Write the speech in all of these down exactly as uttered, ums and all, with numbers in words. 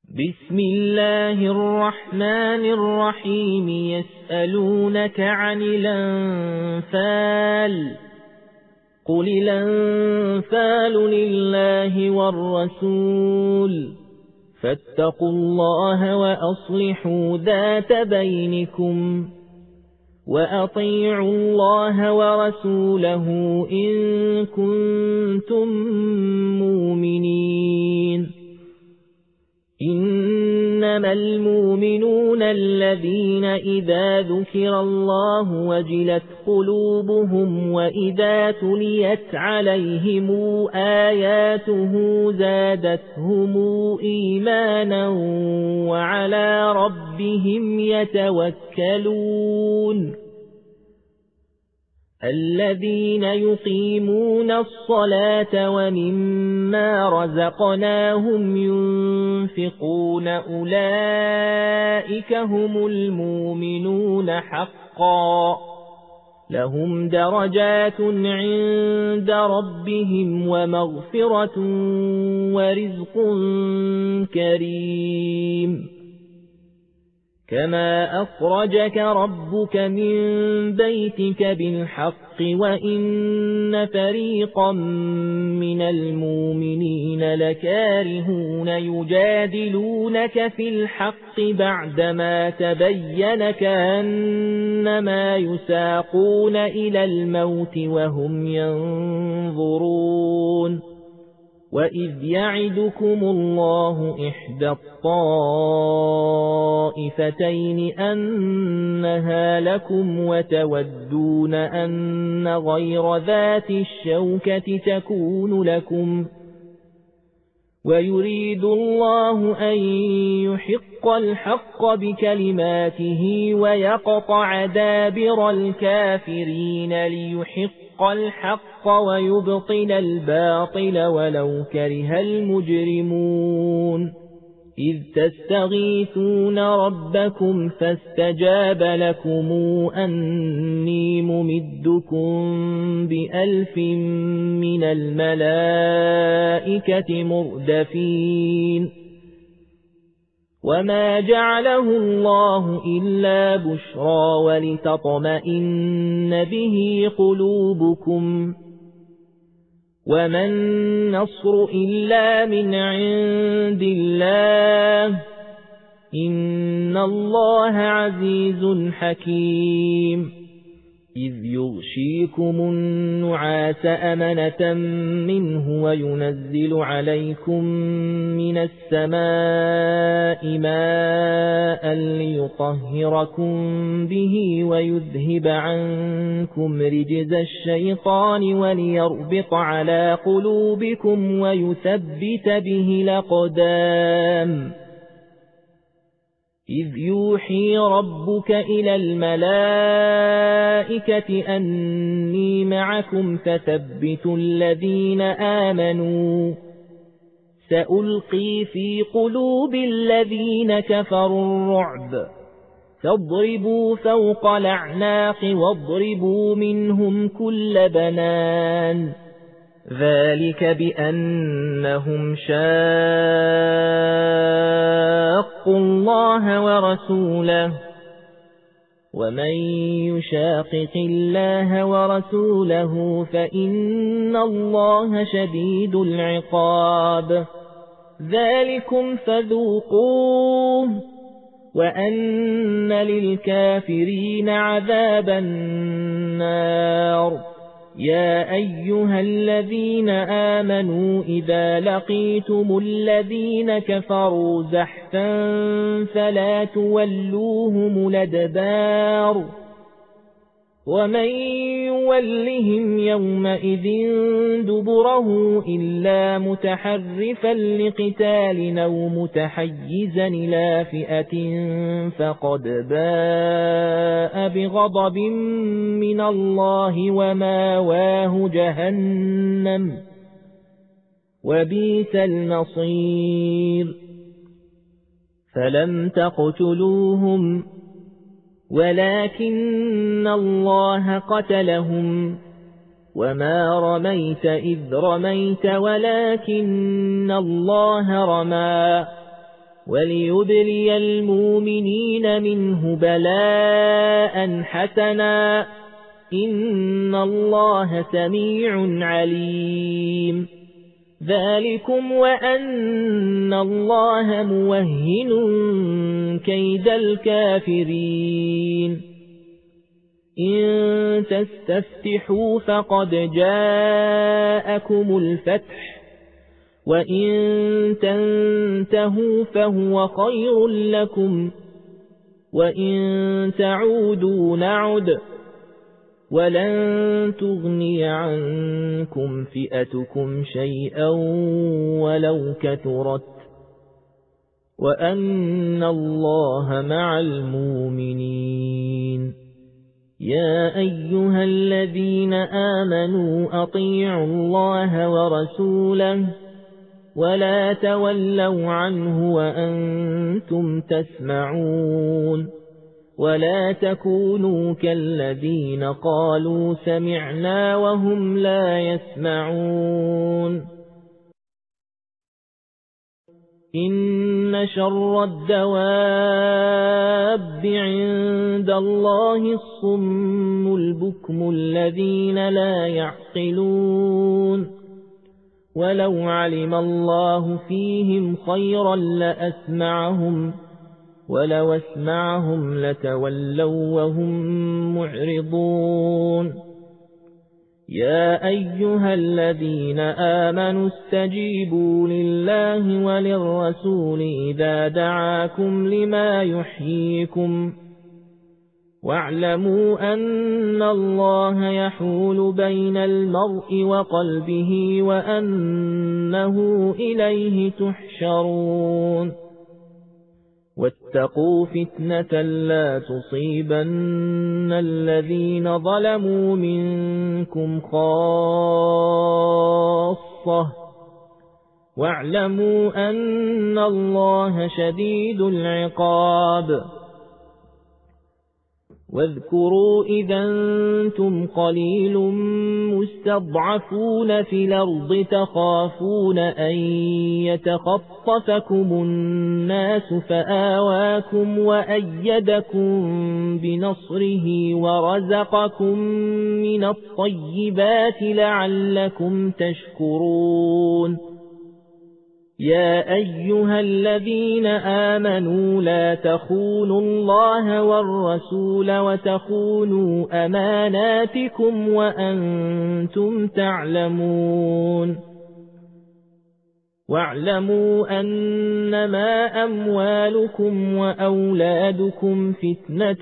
بسم الله الرحمن الرحيم يسألونك عن الأنفال قل الأنفال لله والرسول فاتقوا الله وأصلحوا ذات بينكم وأطيعوا الله ورسوله إن كنتم مؤمنين إنما المؤمنون الذين إذا ذكر الله وجلت قلوبهم وإذا تليت عليهم آياته زادتهم إيمانا وعلى ربهم يتوكلون الذين يقيمون الصلاة ومما رزقناهم ينفقون أولئك هم المؤمنون حقا لهم درجات عند ربهم ومغفرة ورزق كريم كما أخرجك ربك من بيتك بالحق وإن فريقا من المؤمنين لكارهون يجادلونك في الحق بعدما تبين كأنما يساقون إلى الموت وهم ينظرون وإذ يعدكم الله إحدى الطائفتين أنها لكم وتودون أن غير ذات الشوكة تكون لكم ويريد الله أن يحق الحق بكلماته ويقطع دابر الكافرين ليحق الحق ويبطل الباطل ولو كره المجرمون إذ تستغيثون ربكم فاستجاب لكم أني ممدكم بألف من الملائكة مردفين وما جعله الله إلا بشرى ولتطمئن به قلوبكم وما النصر إلا من عند الله إن الله عزيز حكيم إذ يغشيكم النعاس أمنة منه وينزل عليكم من السماء ماء ليطهركم به ويذهب عنكم رجز الشيطان وليربط على قلوبكم ويثبت به الأقدام إذ يوحي ربك إلى الملائكة أني معكم فثبتوا الذين آمنوا سألقي في قلوب الذين كفروا الرعب فاضربوا فوق الأعناق واضربوا منهم كل بنان ذلك بأنهم شاقوا الله ورسوله ومن يشاقق الله ورسوله فإن الله شديد العقاب ذلكم فذوقوه وأن للكافرين عذاب النار يا أيها الذين آمنوا إذا لقيتم الذين كفروا زحفا فلا تولوهم الأدبار ومن يولهم يومئذ دبره إلا متحرفا لقتال أو متحيزا إلى فئة فقد باء بغضب من الله وماواه جهنم وبئس المصير فلم تقتلوهم ولكن الله قتلهم وما رميت إذ رميت ولكن الله رمى وليبلي المؤمنين منه بلاء حسنا إن الله سميع عليم ذلكم وأن الله موهن كيد الكافرين إن تستفتحوا فقد جاءكم الفتح وإن تنتهوا فهو خير لكم وإن تعودوا نعد ولن تغني عنكم فئتكم شيئا ولو كثرت وأن الله مع المؤمنين يا أيها الذين آمنوا أطيعوا الله ورسوله ولا تولوا عنه وأنتم تسمعون ولا تكونوا كالذين قالوا سمعنا وهم لا يسمعون إن شر الدواب عند الله الصم البكم الذين لا يعقلون ولو علم الله فيهم خيرا لأسمعهم ولو اسمعهم لتولوا وهم معرضون يا أيها الذين آمنوا استجيبوا لله وللرسول إذا دعاكم لما يحييكم واعلموا أن الله يحول بين المرء وقلبه وأنه إليه تحشرون واتقوا فتنة لا تصيبن الذين ظلموا منكم خاصة واعلموا أن الله شديد العقاب واذكروا إذا أنتم قليل مستضعفون في الأرض تخافون أن يتخطفكم الناس فآواكم وأيدكم بنصره ورزقكم من الطيبات لعلكم تشكرون يا أيها الذين آمنوا لا تخونوا الله والرسول وتخونوا أماناتكم وأنتم تعلمون واعلموا أنما أموالكم وأولادكم فتنة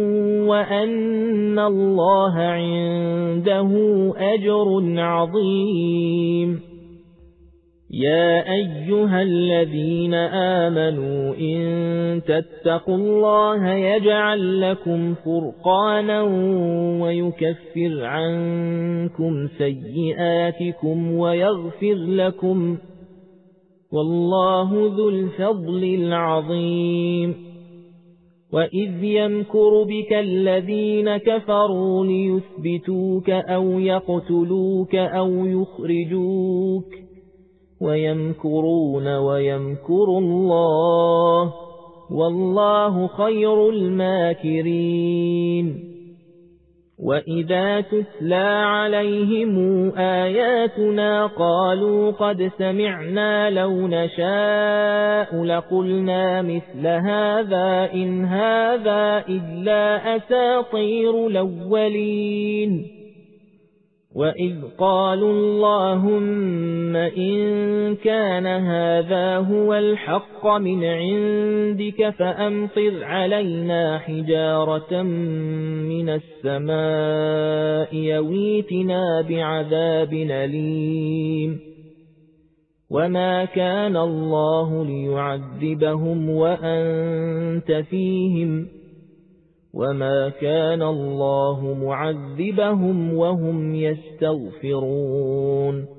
وأن الله عنده أجر عظيم يا أيها الذين آمنوا إن تتقوا الله يجعل لكم فرقانا ويكفر عنكم سيئاتكم ويغفر لكم والله ذو الفضل العظيم وإذ يمكر بك الذين كفروا ليثبتوك أو يقتلوك أو يخرجوك ويمكرون ويمكر الله والله خير الماكرين وإذا تتلى عليهم آياتنا قالوا قد سمعنا لو نشاء لقلنا مثل هذا إن هذا إلا أساطير الأولين وإذ قالوا اللهم إن كان هذا هو الحق من عندك فأمطر علينا حجارة من السماء يويتنا بعذاب أليم وما كان الله ليعذبهم وأنت فيهم وما كان الله معذبهم وهم يستغفرون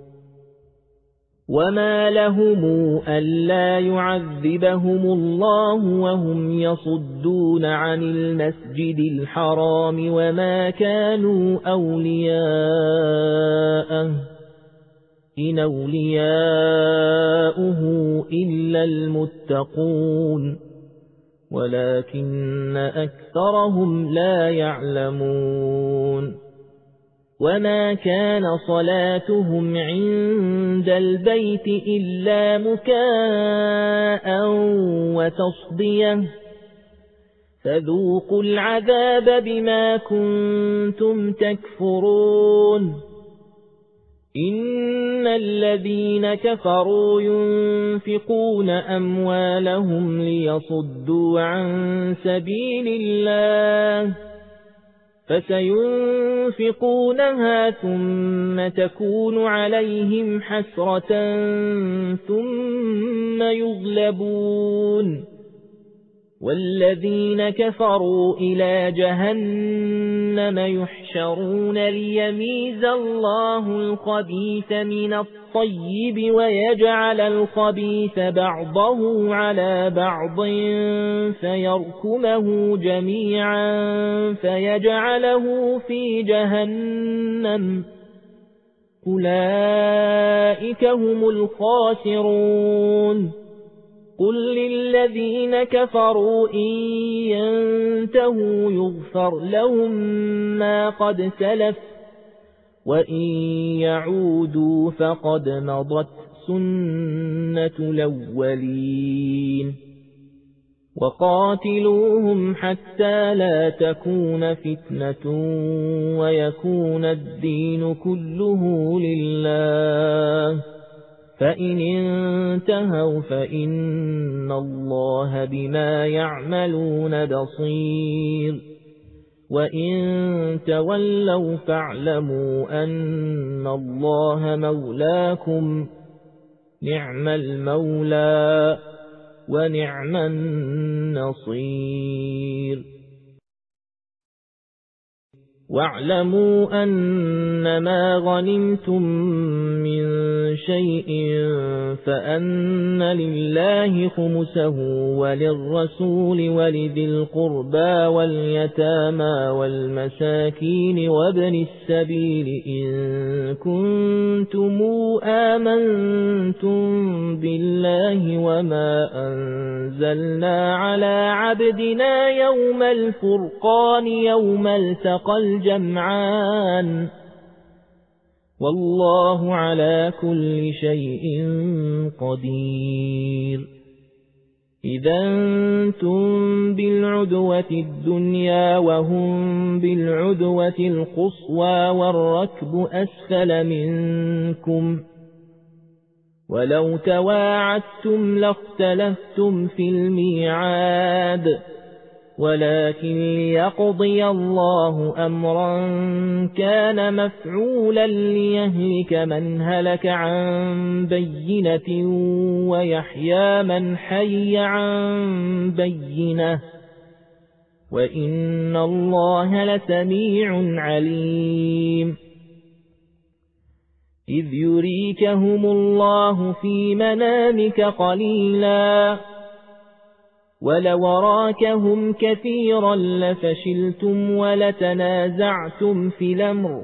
وما لهم ألا يعذبهم الله وهم يصدون عن المسجد الحرام وما كانوا أولياءه إن أولياؤه إلا المتقون ولكن أكثرهم لا يعلمون وما كان صلاتهم عند البيت إلا مكاء وتصدية فذوقوا العذاب بما كنتم تكفرون إن الذين كفروا ينفقون أموالهم ليصدوا عن سبيل الله فسينفقونها ثم تكون عليهم حسرة ثم يغلبون والذين كفروا إلى جهنم يحشرون ليميز الله الخبيث من الطيب ويجعل الخبيث بعضه على بعض فيركمه جميعا فيجعله في جهنم أولئك هم الخاسرون قل للذين كفروا إن ينتهوا يغفر لهم ما قد سلف وإن يعودوا فقد مضت سنة الأولين وقاتلوهم حتى لا تكون فتنة ويكون الدين كله لله فإن انتهوا فإن الله بما يعملون بصير وإن تولوا فاعلموا أن الله مولاكم نعم المولى ونعم النصير واعلموا أنما غنمتم من شيء فأن لله خمسه وللرسول ولذي القربى واليتامى والمساكين وابن السبيل إن كنتم آمنتم بالله وما أنزلنا على عبدنا يوم الفرقان يوم التقى الجمعان والله على كل شيء قدير إذا أنتم بالعدوة الدنيا وهم بالعدوة القصوى والركب أسفل منكم ولو تواعدتم لاختلفتم في الميعاد ولكن ليقضي الله أمرا كان مفعولا ليهلك من هلك عن بينة ويحيى من حي عن بينة وإن الله لسميع عليم إذ يريكهم الله في منامك قليلا ولو راكهم كثيرا لفشلتم ولتنازعتم في الأمر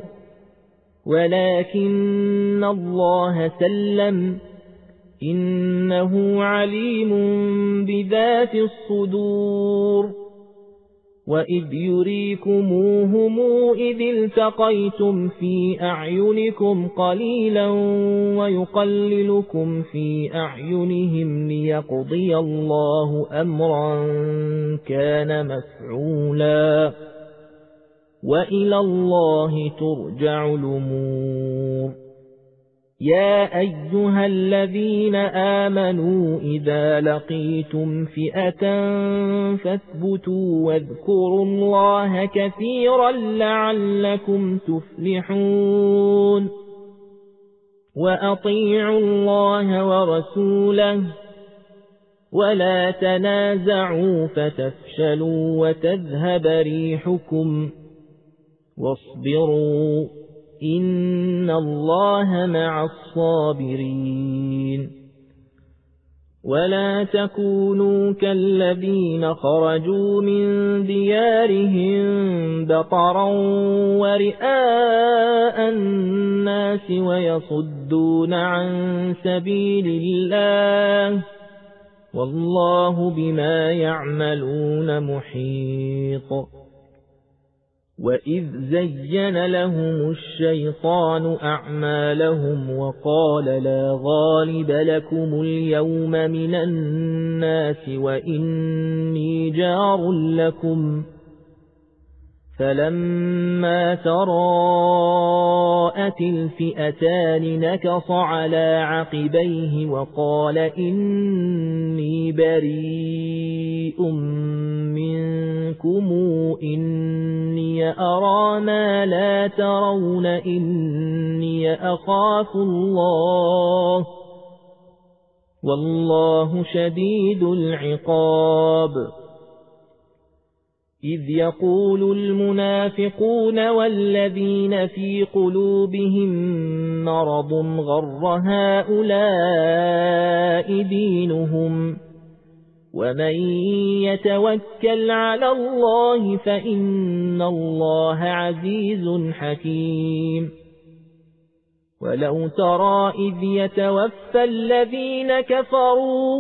ولكن الله سلم إنه عليم بذات الصدور وإذ يريكموهم إذ التقيتم في أعينكم قليلا ويقللكم في أعينهم ليقضي الله أمرا كان مفعولا وإلى الله ترجع الأمور يا أيها الذين آمنوا إذا لقيتم فئة فاثبتوا واذكروا الله كثيرا لعلكم تفلحون وأطيعوا الله ورسوله ولا تنازعوا فتفشلوا وتذهب ريحكم واصبروا إن الله مع الصابرين ولا تكونوا كالذين خرجوا من ديارهم بطرا ورئاء الناس ويصدون عن سبيل الله والله بما يعملون محيط. وإذ زين لهم الشيطان أعمالهم وقال لا غالب لكم اليوم من الناس وإني جار لكم فلما تراءت الفئتان نكص على عقبيه وقال إني بريء منكم إني أرى ما لا ترون إني أخاف الله والله شديد العقاب. إذ يقول المنافقون والذين في قلوبهم مرض غر هؤلاء دينهم ومن يتوكل على الله فإن الله عزيز حكيم. ولو ترى إذ يتوفى الذين كفروا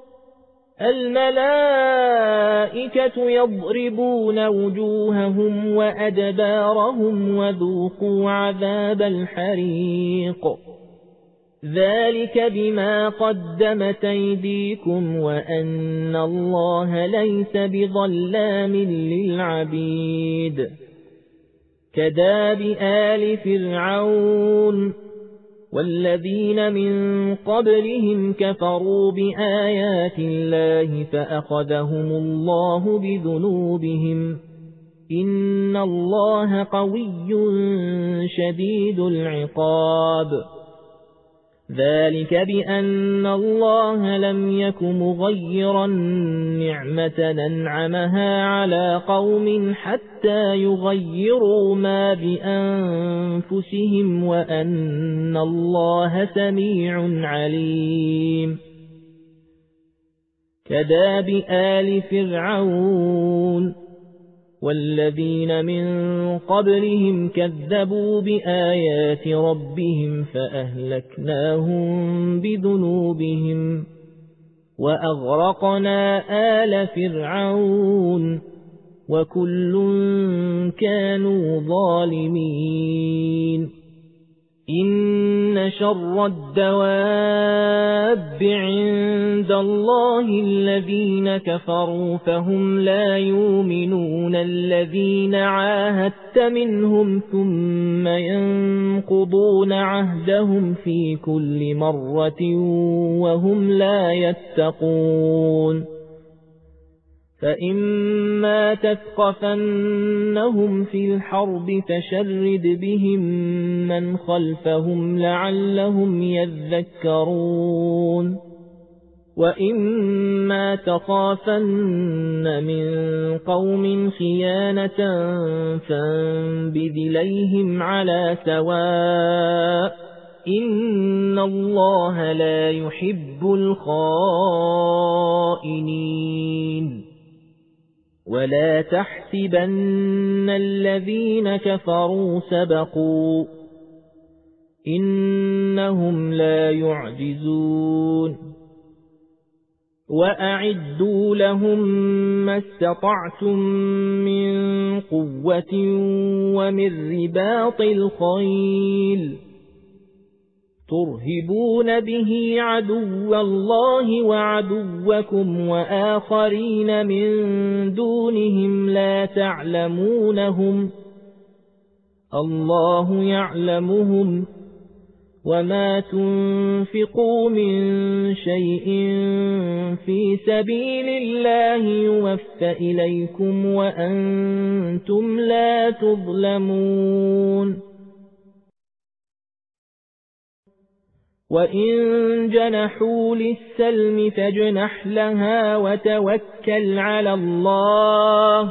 الملائكة يضربون وجوههم وأدبارهم وذوقوا عذاب الحريق ذلك بما قدمت أيديكم وأن الله ليس بظلام للعبيد. كداب آل فرعون والذين من قبلهم كفروا بآيات الله فأخذهم الله بذنوبهم إن الله قوي شديد العقاب. ذلك بأن الله لم يك مغيرا نعمة أنعمها على قوم حتى يغيروا ما بأنفسهم وأن الله سميع عليم. كداب آل فرعون والذين من قبلهم كذبوا بآيات ربهم فأهلكناهم بذنوبهم وأغرقنا آل فرعون وكل كانوا ظالمين. إن شر الدواب عند الله الذين كفروا فهم لا يؤمنون الذين عاهدت منهم ثم ينقضون عهدهم في كل مرة وهم لا يتقون. فإما تثقفنهم في الحرب فشرد بهم من خلفهم لعلهم يذكرون. وإما تخافن من قوم خيانة فانبذ إليهم على سواء إن الله لا يحب الخائنين. ولا تحسبن الذين كفروا سبقوا إنهم لا يعجزون. وأعدوا لهم ما استطعتم من قوة ومن رباط الخيل ترهبون به عدو الله وعدوكم وآخرين من دونهم لا تعلمونهم الله يعلمهم وما تنفقوا من شيء في سبيل الله يوفى إليكم وأنتم لا تظلمون. وإن جنحوا للسلم فاجنح لها وتوكل على الله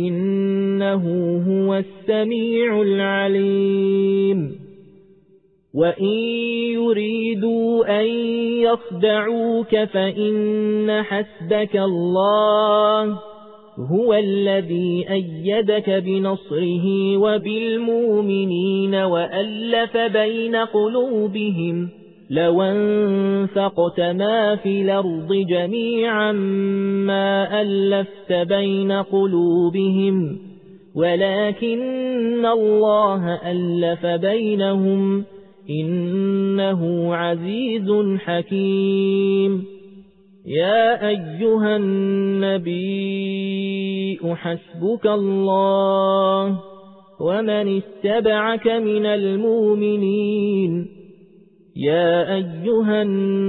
إنه هو السميع العليم. وإن يريدوا أن يخدعوك فإن حسبك الله هو الذي أيدك بنصره وبالمؤمنين وألف بين قلوبهم لو انفقت ما في الأرض جميعا ما ألفت بين قلوبهم ولكن الله ألف بينهم إنه عزيز حكيم. يا أيها النبي حسبك الله ومن اتبعك من المؤمنين. يا أيها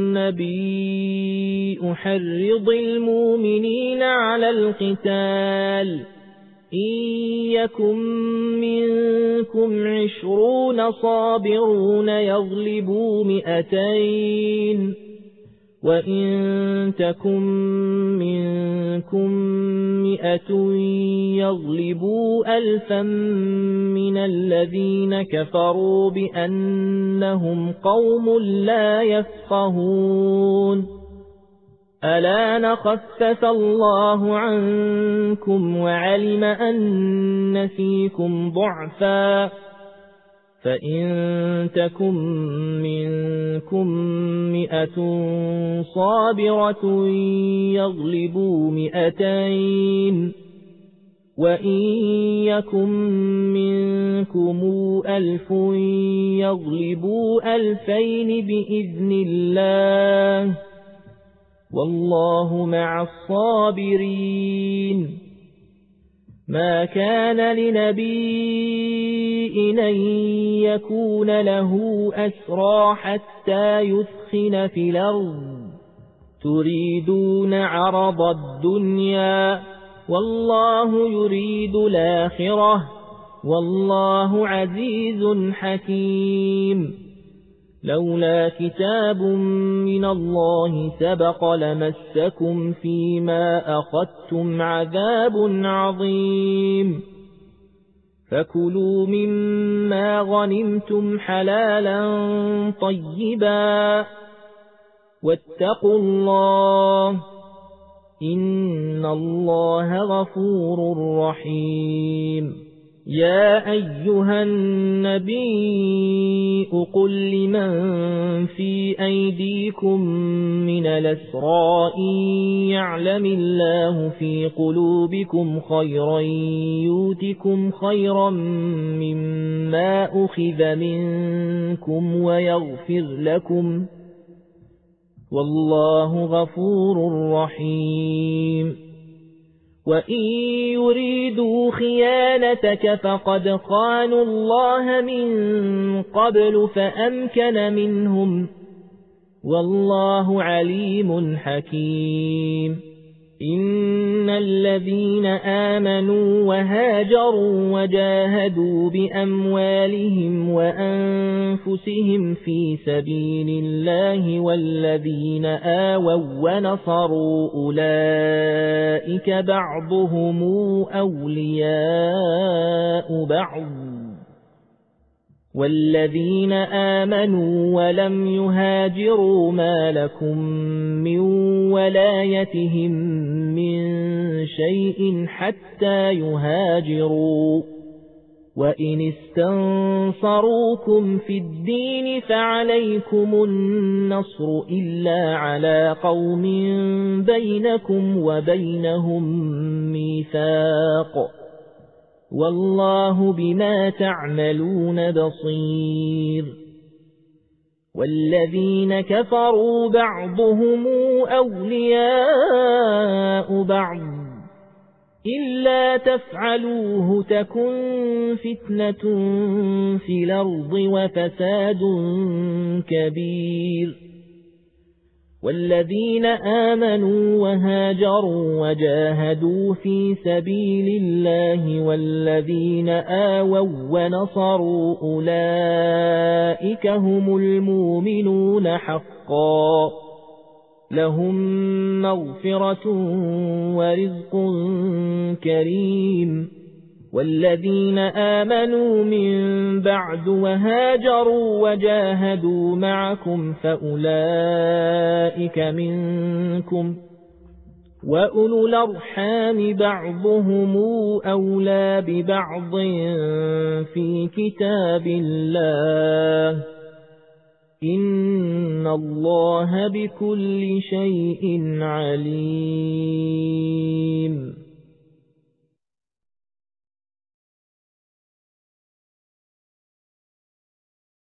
النبي حرض المؤمنين على القتال إن يكن منكم عشرون صابرون يغلبوا مئتين وإن تكن منكم مئة يغلبوا ألفا من الذين كفروا بأنهم قوم لا يفقهون. ألا نخفف الله عنكم وعلم أن فيكم ضعفا فإن تكن منكم مئة صابرة يغلبوا مئتين وإن يكن منكم ألف يغلبوا ألفين بإذن الله والله مع الصابرين. ما كان لنبي أن يكون له أسرى حتى يثخن في الأرض تريدون عرض الدنيا والله يريد الآخرة والله عزيز حكيم. لولا كتاب من الله سبق لمسكم فيما أخذتم عذاب عظيم. فكلوا مما غنمتم حلالا طيبا واتقوا الله إن الله غفور رحيم. يا أيها النبي قل لمن في أيديكم من الأسرى إن يعلم الله في قلوبكم خيرا يؤتكم خيرا مما أخذ منكم ويغفر لكم والله غفور رحيم. وإن يريدوا خيانتك فقد خانوا الله من قبل فأمكن منهم والله عليم حكيم. إن الذين آمنوا وهاجروا وجاهدوا بأموالهم وأنفسهم في سبيل الله والذين آووا ونصروا أولئك بعضهم أولياء بعض والذين آمنوا ولم يهاجروا ما لكم من ولايتهم من شيء حتى يهاجروا وإن استنصروكم في الدين فعليكم النصر إلا على قوم بينكم وبينهم ميثاق والله بما تعملون بصير. والذين كفروا بعضهم أولياء بعض إلا تفعلوه تكن فتنة في الأرض وفساد كبير. والذين آمنوا وهاجروا وجاهدوا في سبيل الله والذين آووا ونصروا أولئك هم المؤمنون حقا لهم مغفرة ورزق كريم. والذين آمنوا من بعد وهاجروا وجاهدوا معكم فأولئك منكم وأولو الأرحام بعضهم أولى ببعض في كتاب الله إن الله بكل شيء عليم